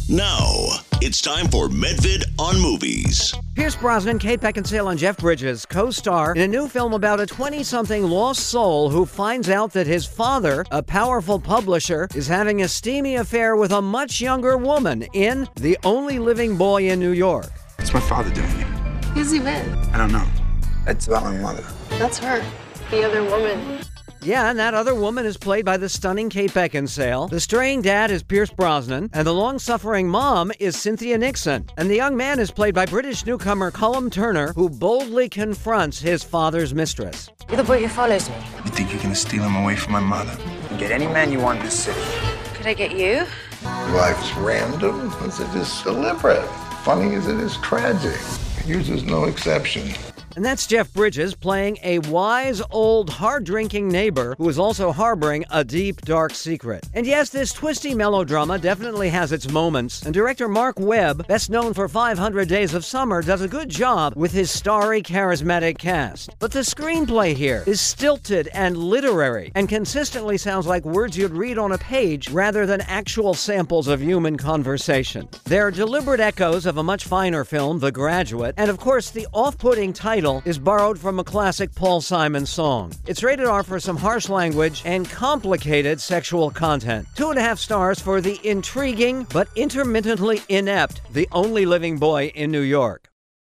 Now, it's time for Medvid on Movies. Pierce Brosnan, Kate Beckinsale, and Jeff Bridges co-star in a new film about a 20-something lost soul who finds out that his father, a powerful publisher, is having a steamy affair with a much younger woman in The Only Living Boy in New York. What's my father doing here? Who's he with? I don't know. That's about my mother. That's her. The other woman. Yeah, and that other woman is played by the stunning Kate Beckinsale. The straying dad is Pierce Brosnan, and the long-suffering mom is Cynthia Nixon. And the young man is played by British newcomer Callum Turner, who boldly confronts his father's mistress. You're the boy who follows me. You think you're gonna steal him away from my mother? You can get any man you want in this city. Could I get you? Life's random as it is deliberate, funny as it is tragic. Yours is no exception. And that's Jeff Bridges playing a wise, old, hard-drinking neighbor who is also harboring a deep, dark secret. And yes, this twisty melodrama definitely has its moments, and director Mark Webb, best known for 500 Days of Summer, does a good job with his starry, charismatic cast. But the screenplay here is stilted and literary, and consistently sounds like words you'd read on a page rather than actual samples of human conversation. They're deliberate echoes of a much finer film, The Graduate, and of course the off-putting title is borrowed from a classic Paul Simon song. It's rated R for some harsh language and complicated sexual content. 2.5 stars for the intriguing but intermittently inept The Only Living Boy in New York.